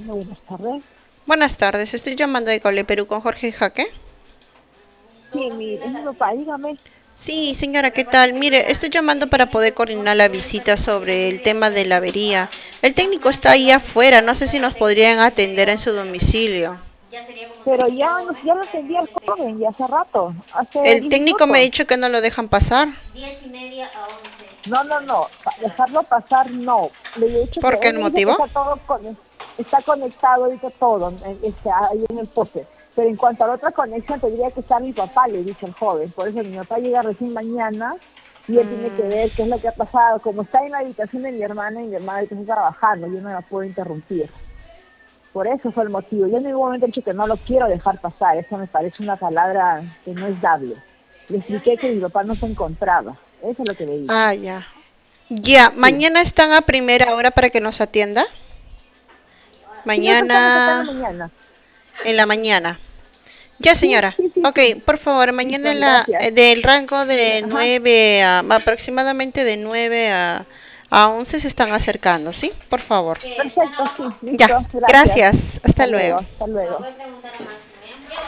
Buenas tardes. Buenas tardes, estoy llamando de Cole Perú con Jorge Jaque. Sí, es mi papá, dígame. Sí, señora, ¿qué tal? Mire, estoy llamando para poder coordinar la visita sobre el tema de la avería. El técnico está ahí afuera, no sé si nos podrían atender en su domicilio. Pero ya lo atendí al joven, ya hace rato, hace El 10 técnico me ha minutos. dicho que no lo dejan pasar. No, no, no, dejarlo pasar no. Le he dicho que ¿Por qué él el me dice que motivo? está conectado ahorita todo, ahí en el poste. Pero en cuanto a la otra conexión, tendría que estar mi papá, le he dicho al joven. Por eso mi papá llega recién mañana y él tiene que Mm, ver qué es lo que ha pasado. Como está en la habitación de mi hermana y mi hermana está trabajando, yo no la puedo interrumpir. Por eso fue el motivo. Yo en ningún momento he dicho que no lo quiero dejar pasar. Eso me parece una palabra que no es dable. Le expliqué que mi papá no se encontraba. Eso es lo que le he dicho. ya. Ya, Sí. mañana están a primera hora para que nos atienda. Sí, nosotros estamos acá en la Mañana mañana. en la mañana. Ya, Sí, señora. sí, sí, Ok, sí. por favor, mañana Listo, en gracias. del rango de Ajá. 9 a aproximadamente de 9 a 11 se están acercando, ¿sí? Por favor. Perfecto, sí, Ya, listo. Gracias. gracias. Hasta Hasta luego, luego. hasta luego.